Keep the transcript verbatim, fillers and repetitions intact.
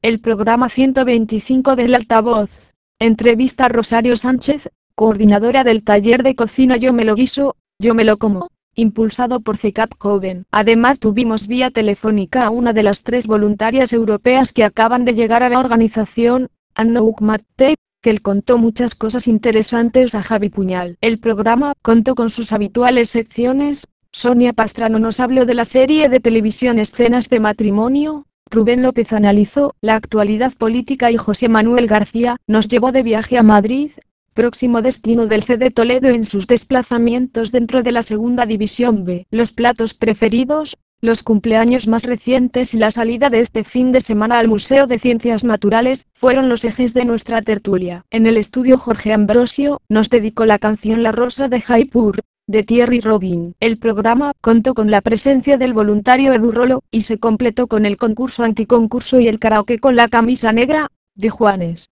El programa ciento veinticinco del altavoz. Entrevista a Rosario Sánchez, coordinadora del taller de cocina Yo me lo guiso, yo me lo como, impulsado por C E C A P Joven. Además tuvimos vía telefónica a una de las tres voluntarias europeas que acaban de llegar a la organización, Anouk Matte, que él contó muchas cosas interesantes a Javi Puñal. El programa contó con sus habituales secciones. Sonia Pastrano nos habló de la serie de televisión Escenas de matrimonio. Rubén López analizó la actualidad política y José Manuel García nos llevó de viaje a Madrid, próximo destino del C D Toledo en sus desplazamientos dentro de la Segunda División B. Los platos preferidos, los cumpleaños más recientes y la salida de este fin de semana al Museo de Ciencias Naturales fueron los ejes de nuestra tertulia. En el estudio Jorge Ambrosio nos dedicó la canción La Rosa de Jaipur, de Thierry Robin. El programa contó con la presencia del voluntario Edu Rolo, y se completó con el concurso anticoncurso y el karaoke con la camisa negra, de Juanes.